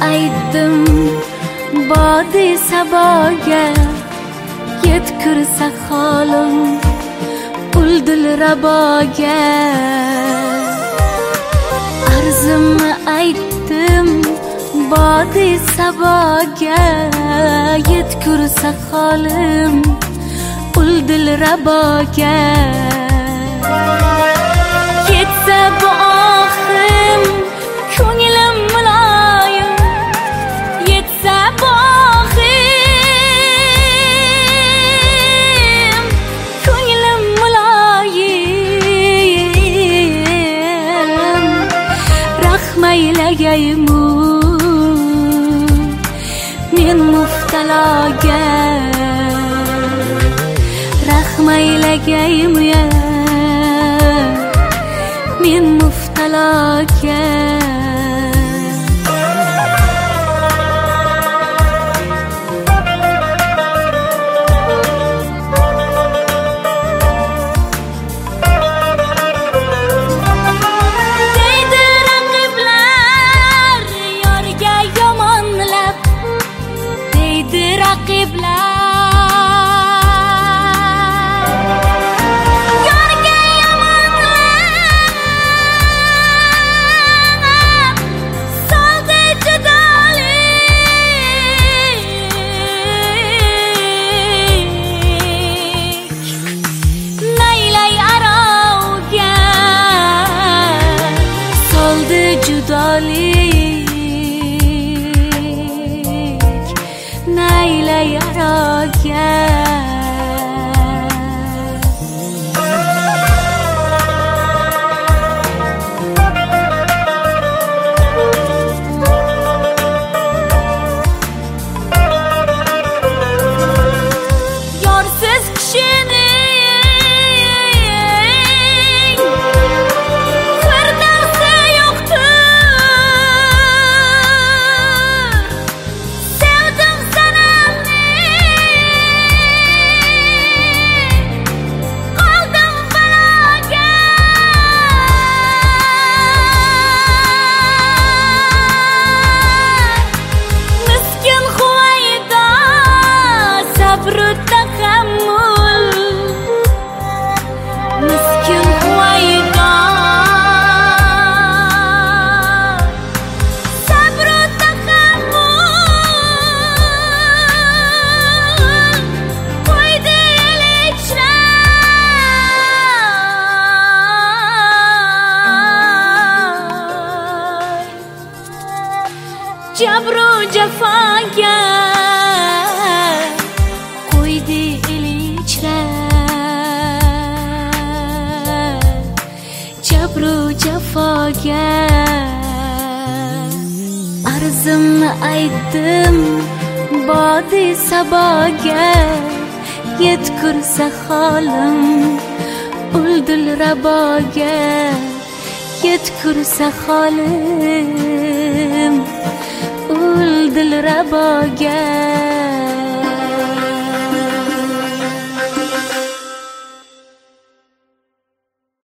aytdim bodi saboga, yetkirsa holim uldil raboga. Arzimni aytdim bodi saboga, yetkirsa holim uldil raboga. Ketsa bu ohim ko'nglim muloyim, yetsa bu ohim ko'nglim muloyim. Rahmaylagaymu men muftaloga, rahmaylagaymu men muftaloga. Deydi raqiblar yorga yomonlab, deydi raqiblar judolik, naylay aroga. Yorsiz kishini jabru jafoga qo'ydi ichra, jabru jafoga. Arzimni aytdim bodi saboga, yetkirsa holim uldil raboga, yetkirsa holim uldil raboga.